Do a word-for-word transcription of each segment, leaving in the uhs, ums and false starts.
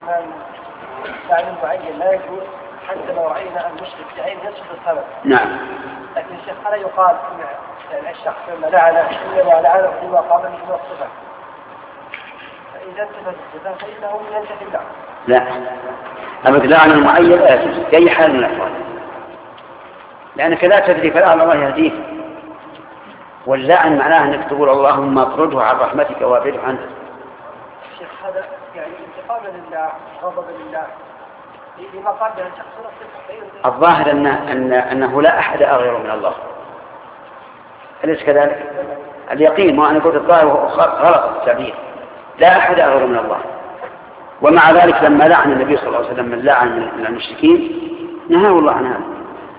فعل معين لا يجوز حتى لو رأينا المشرك بعين يسجد الصلاة. نعم. لكن الشيخ ألا يقال أن الشخص لما لعنه إنما لعنه فيما قام به من الصفة، فإذا انتفت الصفة فإنه ينتفي اللعن. لا، أبد لعن المعين لا يجوز في أي حال من الأحوال، لأنك لا تدري فلعل الله يهديه. واللعن معناه أنك تقول اللهم اطرده عن رحمتك وابعده عنه. الشيخ هذا يعني انتقام لله، غضب لله، لما قال به الشخص نفسه. الظاهر أن أن أنه لا أحد أغير من الله، أليس كذلك؟ اليقين، وأنا قلت الظاهر غلط التعبير، لا أحد أغير من الله. ومع ذلك لما لعن النبي صلى الله عليه وسلم من لعن من المشركين نهاه الله عن هذا.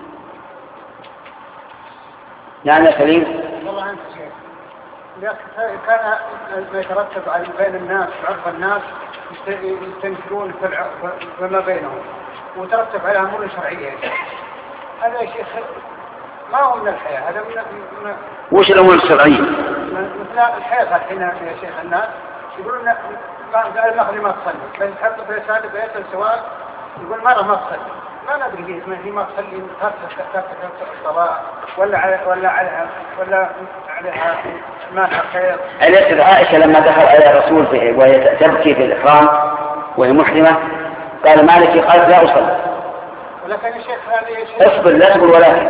نعم يا سليم. والله أنت شيخ، كان ما يترتب على بين الناس وعرف الناس يستنكرون فيما بينهم وترتب على أمور شرعية. هذا يا شيخ ما هو من الحياة، هذا من, من وش الأمور الشرعية؟ مثل الحياة الحين يا شيخ الناس يقولون قال المغرب ما تصلي، بس تحط في رسالة بيت السواق يقول مرة ما تصلي، ما ندري هي ما تصلي ترك الصلاة ولا على ولا على ولا عليها ما خير. أليست عائشة لما دخل على الرسول وهي تبكي في الإحرام وهي محرمة قال مالك؟ قالت لا أصلي. ولكن يا شيخ هذا يا شيخ اصبر لا تقول ولكن،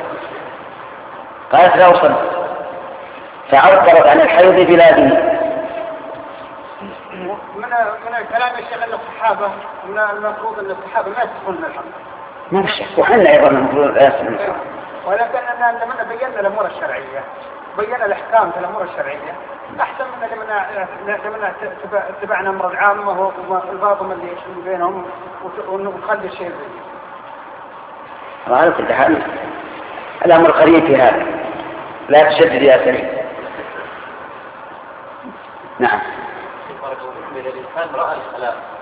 قالت لا أصلي فعبرت عن الحيض بلا دين. من من الكلام يا شيخ ان الصحابه من المفروض ان الصحابه ما يدخلون الحرم. ما في شك، وحنا ايضا المفروض لا يدخلون الحرم. ولكن ان لما بينا الامور الشرعيه، بينا الاحكام في الامور الشرعيه، احسن من لما لما اتبعنا امر العامه والباطل اللي بينهم ونخلي الشيء زي. على كل حال الامر قريب في هذا، لا تشدد يا سليم. نعم. إذا الإنسان رأى الخلاف